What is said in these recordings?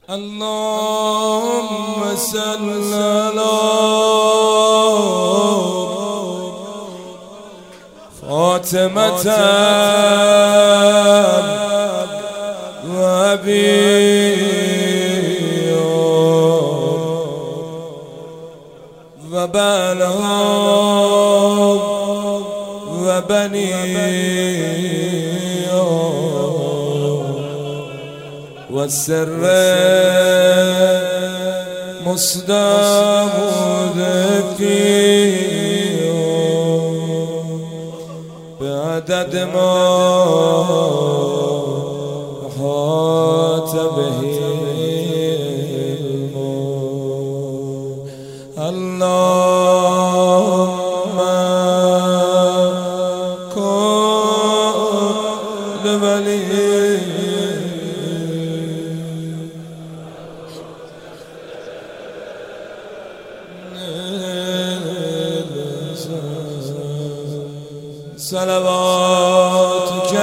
اللهم صل على فاطمة وأبي وبنها وبني والسر مصدمود فيه بعدد ما أحاط به اللهم كن لولي صلواتك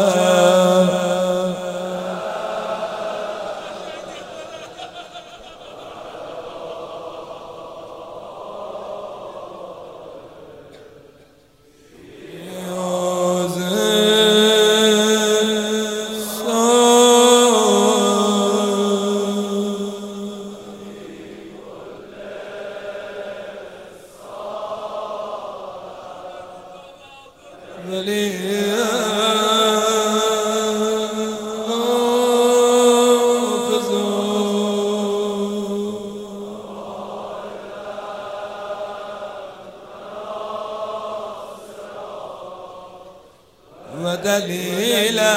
ودليلا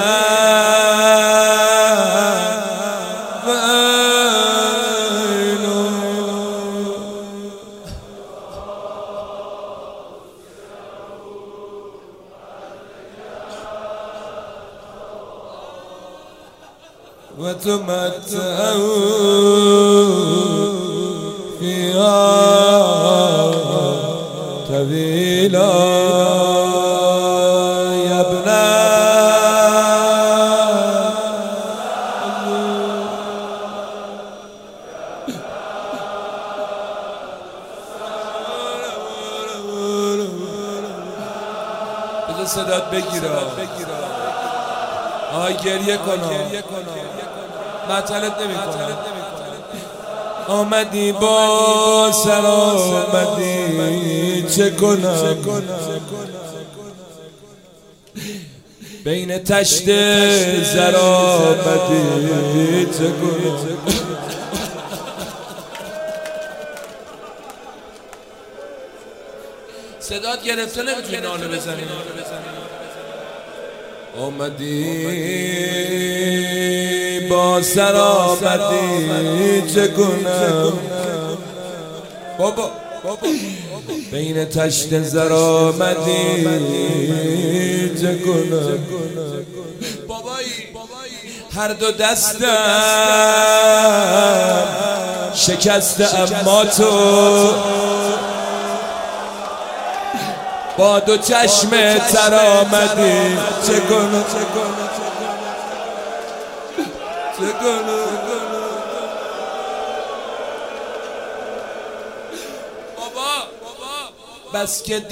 وتمتعوا فيها طويلا يا ابنا بذار صدات بگیره آی گریه کن معطلت نمی‌کنم آمدی با سر آمدی چه کنم بین تشت زر آمدی چه کنم صدات گرفته نمیتونی ناله بزنی آمدی با سر آمدی چه کنم بابا بین تشت زر آمدی چه کنم بابایی هر دو دستم شکسته اما تو با دو چشم تر آمدی چه کنم بابا بس که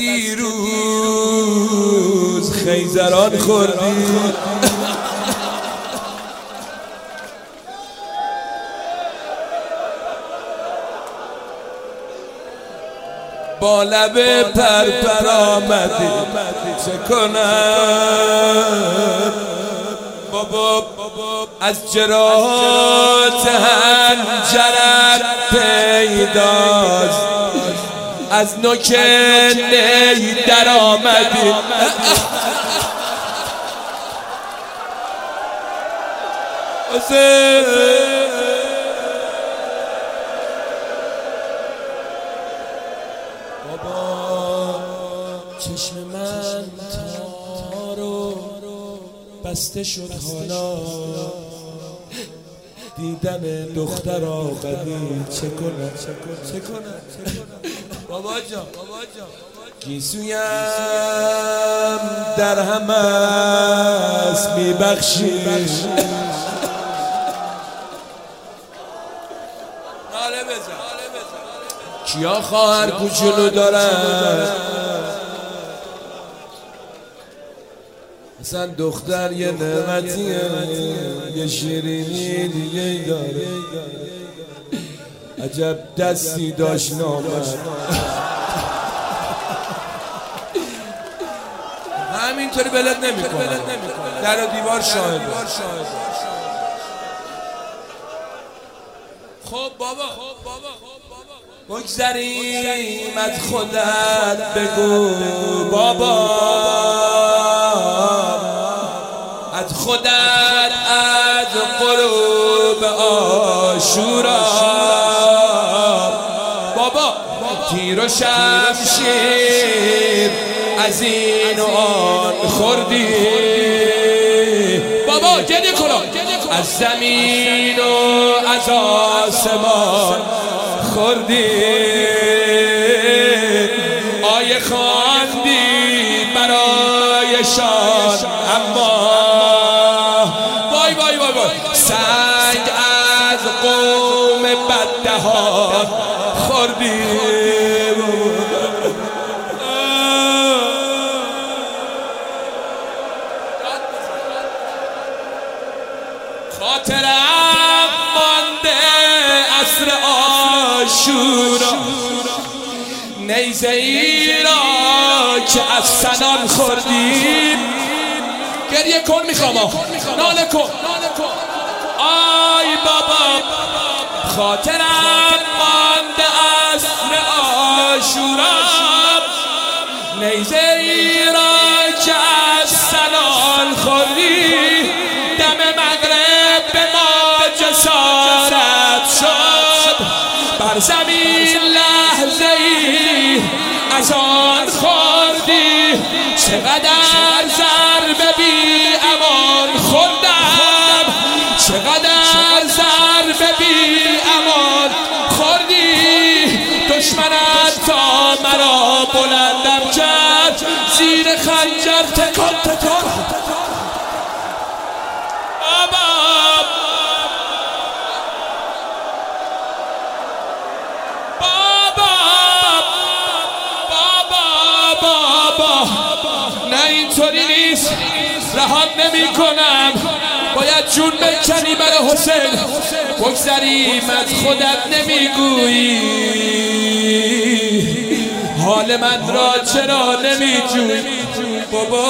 دیروز خیزران خوردی با لب پرپر آمدی چه کنم بابا از جراحات حنجرت پیداست از نوک نی در آمدی چشم من تارو بسته شد حالا دیدن دختر آمدی چه کنم بابا جان گیسویم در هم است میبخشی کیا خواهر کوچولو دارن؟ اصلا دختر یه نعمتیه، یه شیرینی دیگه داره. عجب دستی داشت نامرد. همینطوری بلد نمیکنه، در و دیوار شاهده. خب بابا بگذریم از خودت بگو بابا، از خودت، از غروب عاشورا بابا، تیر و شمشیر از این و آن خوردی بابا، گریه کن، از زمین و از آسمان خوردی، آیه خواندی برایشان، اما وای وای وای وای، سنگ از قوم بددهان خوردی. خاطرم مانده عصر عاشورا، نیزه ای را که از سنان خوردی. گریه کن میخوام، ناله کن، آی بابا. خاطرم مانده عصر عاشورا، نیزه ای را که از سنان خوردی. دم مغرب به ما جسارت شد، بر زمین لحظه ای از آن خوردی. چقدر ضربه بی امان خوردم، چقدر ضربه بی امان خوردی. دشمنت تا مرا بلندم کرد، زیر خنجر تکان تکان. نه اینطوری نیست، رهات نمی کنم، باید جون بکنی برای حسین. بگذریم از خودت نمیگویی، حال من را چرا نمیجویی بابا.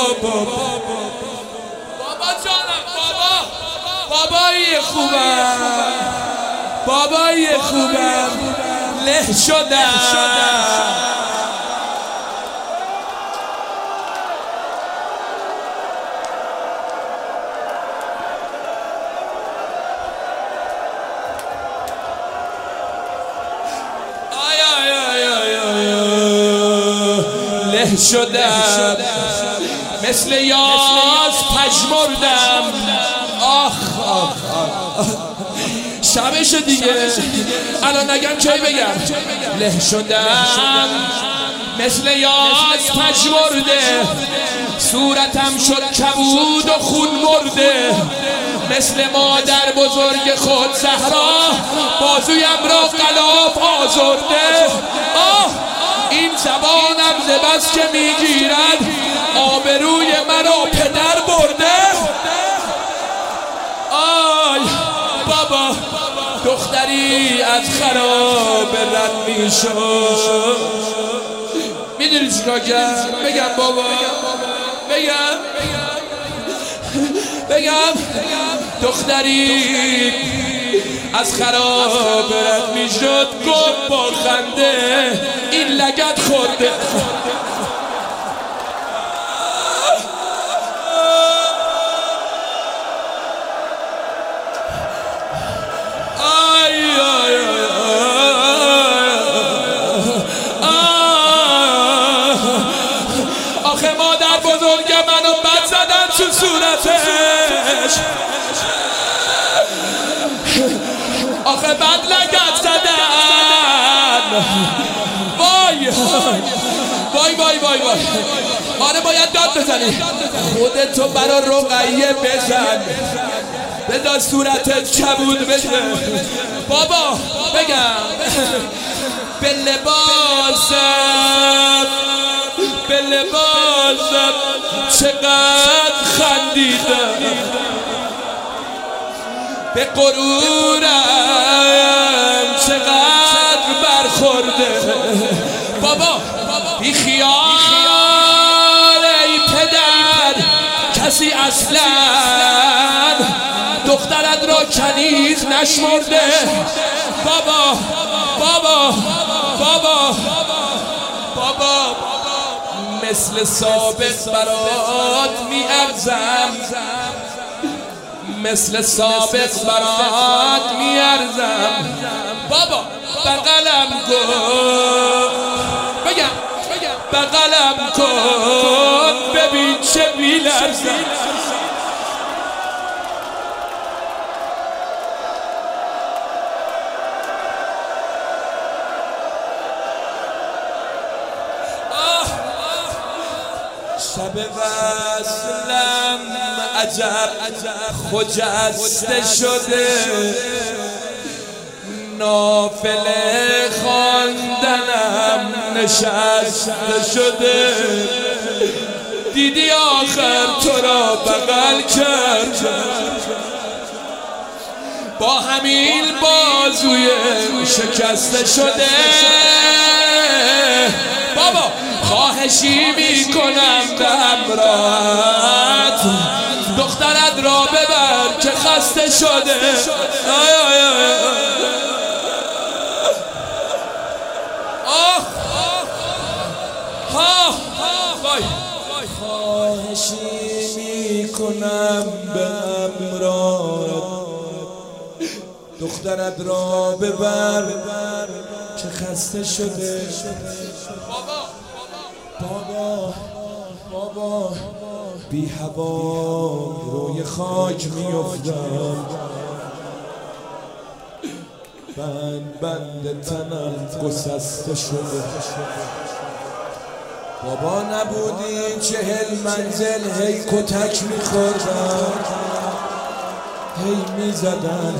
بابا جانم، بابایی خوبم، بابایی خوبم، له شدم. له شدم، مثل یاس پژمردم. آخ آخ آخ، شبش دیگه، الان نگم کی بگم. له شدم، مثل یاس پژمرده، صورتم شد کبود و خون مرده. مثل مادر بزرگ خود زهرا، بازویم را غلاف آزرده. این زبانم ز بس که میگیرد، آبروی مرا پدر برده. آی بابا، دختری از خراب رد میشد. میدونی چیکار کرد؟ بگم بابا، بگم دختری از خراب رد میشد، گفت با خنده این لگد خورده. آخه مادر بزرگ منو بد زدن تو صورتش، آخه بد لگد زدن. وای وای وای وای وای. آره باید داد بزنی، خودتو برا رقیه بزن، بذار صورتت کبود بشه بابا بگم به لباسم چقدر خندیدم به غرورم چقدر برخورده بابا بی خیال ای پدر کسی اصلا دخترت را کنیز نشمرده بابا بابا بابا بابا مثل سابق برات میارزم مثل سابق برات میارزم بابا بغلم کن بگم بغلم کن ببین چه میلرزم شب وصلم عجب خجسته شده نافله خواندنم نشسته شده دیدی آخر تو را بغل کردم با همین بازوی شکسته شده بابا خواهشی میکنم به همراهت دخترت را ببر که خسته شده خواهشی میکنم به همراهت دخترت را ببر که خسته شده بابا بی هوا روی خاک میافتم بند تنم گسسته شده بابا نبودی 40 منزل هی کتک میخوردم هی میزدن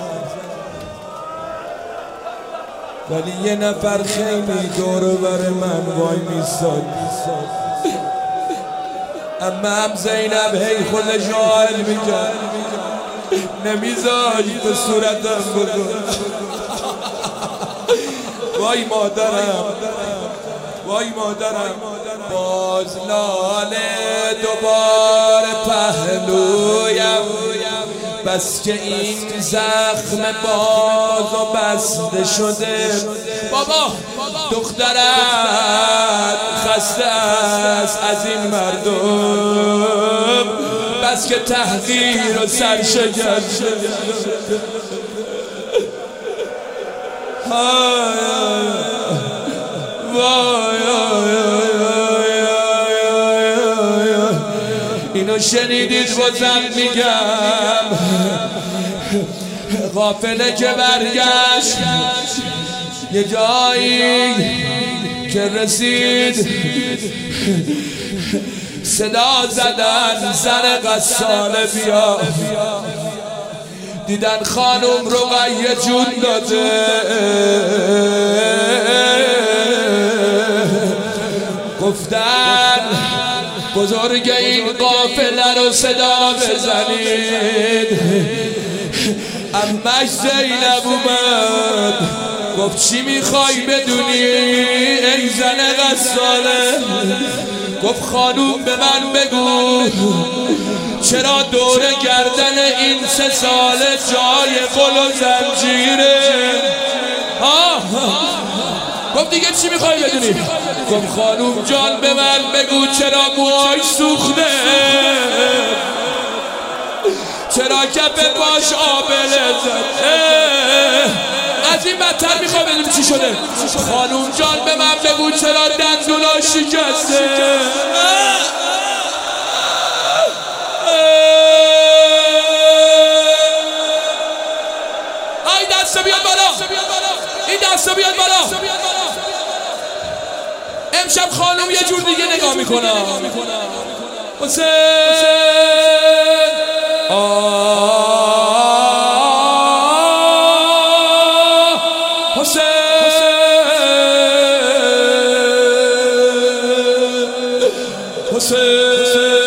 ولی یه نفر خیلی دور بر من وای میستاد امم زینب هی خودش حال میکرد نمیذاشت به صورتم بگو وای مادرم باز لاله دوباره پهلویم بس که این زخم باز و بسته شده بابا دخترت خسته است از این مردم بس که تحقیر و سرشکن شده اینو شنیدید بازم میگم قافله که برگشت یه جایی که رسید صدا زدن زن غساله بیا دیدن خانم رقیه جون داده گفتن بزرگ این قافله رو صدا بزنید امش زینب اومد گفت چی میخوای بدونی ای زن غساله گفت خانوم به من بگو چرا دور گردن این 3 ساله جای قل و زنجیره گفت دیگه چی میخوای بدونی گفت خانوم جان به من بگو چرا موهاش سوخته چرا کف باش آبله زده از این بدتر میخوای بدونی چی شده خانوم جان به من بگو چرا دندونا شکسته این دسته بیاد بالا این دسته بیاد بالا امشب خانم یه جور دیگه نگاه میکنه حسین حسین